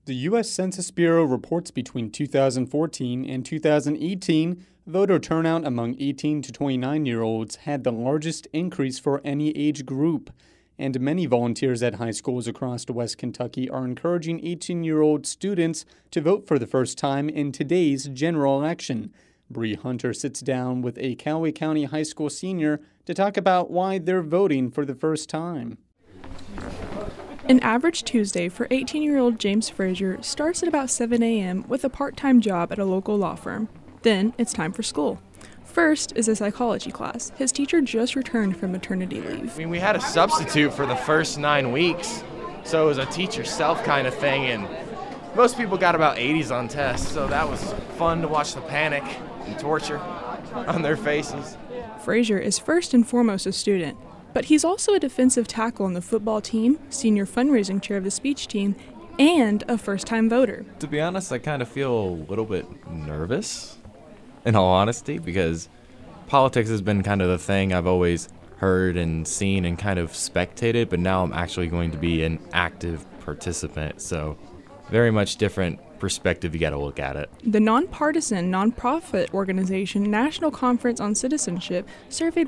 The U.S. Census Bureau reports between 2014 and 2018, voter turnout among 18 to 29-year-olds had the largest increase for any age group. And many volunteers at high schools across West Kentucky are encouraging 18-year-old students to vote for the first time in today's general election. Bree Hunter sits down with a Callaway County high school senior to talk about why they're voting for the first time. An average Tuesday for 18-year-old James Frazier starts at about 7 a.m. with a part-time job at a local law firm. Then it's time for school. First is a psychology class. His teacher just returned from maternity leave. We had a substitute for the first 9 weeks, so it was a teach yourself kind of thing, and most people got about 80s on tests, so that was fun to watch the panic and torture on their faces. Frazier is first and foremost a student, but he's also a defensive tackle on the football team, senior fundraising chair of the speech team, and a first-time voter. To be honest, I kind of feel a little bit nervous, in all honesty, because politics has been kind of the thing I've always heard and seen and kind of spectated, but now I'm actually going to be an active participant, so very much different perspective. You got to look at it. The nonpartisan nonprofit organization National Conference on Citizenship surveyed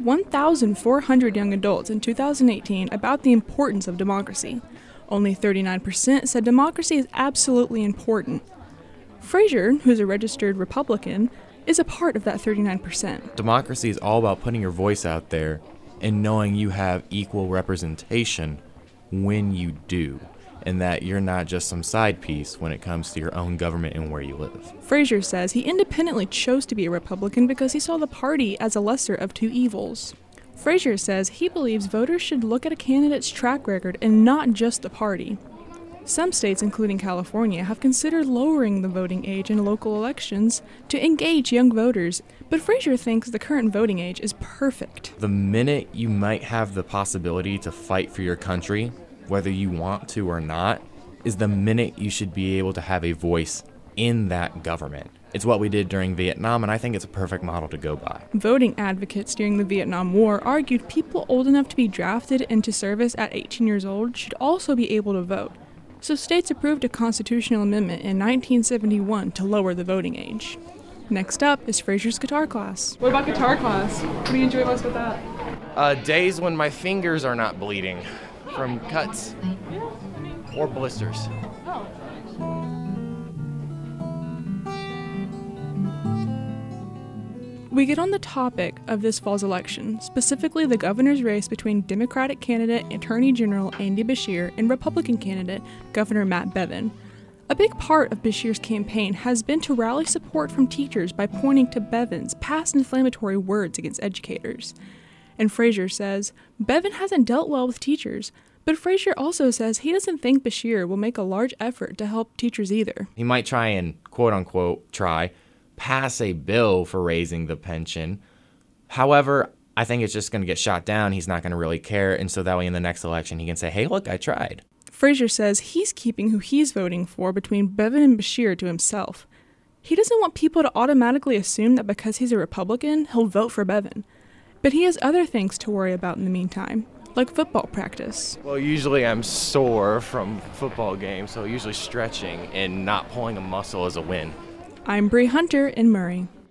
1,400 young adults in 2018 about the importance of democracy. Only 39% said democracy is absolutely important. Frazier, who's a registered Republican, is a part of that 39%. Democracy is all about putting your voice out there and knowing you have equal representation when you do, and that you're not just some side piece when it comes to your own government and where you live. Frazier says he independently chose to be a Republican because he saw the party as a lesser of two evils. Frazier says he believes voters should look at a candidate's track record and not just the party. Some states, including California, have considered lowering the voting age in local elections to engage young voters, but Frazier thinks the current voting age is perfect. The minute you might have the possibility to fight for your country, whether you want to or not, is the minute you should be able to have a voice in that government. It's what we did during Vietnam, and I think it's a perfect model to go by. Voting advocates during the Vietnam War argued people old enough to be drafted into service at 18 years old should also be able to vote. So states approved a constitutional amendment in 1971 to lower the voting age. Next up is Frazier's guitar class. What about guitar class? What do you enjoy most about that? Days when my fingers are not bleeding from cuts or blisters. We get on the topic of this fall's election, specifically the governor's race between Democratic candidate Attorney General Andy Beshear and Republican candidate Governor Matt Bevin. A big part of Beshear's campaign has been to rally support from teachers by pointing to Bevin's past inflammatory words against educators. And Frazier says Bevin hasn't dealt well with teachers, but Frazier also says he doesn't think Beshear will make a large effort to help teachers either. He might try and, quote-unquote, pass a bill for raising the pension. However, I think it's just going to get shot down. He's not going to really care, and so that way in the next election he can say, hey, look, I tried. Frazier says he's keeping who he's voting for between Bevin and Beshear to himself. He doesn't want people to automatically assume that because he's a Republican, he'll vote for Bevin. But he has other things to worry about in the meantime, like football practice. Well, usually I'm sore from football games, so usually stretching and not pulling a muscle is a win. I'm Bree Hunter in Murray.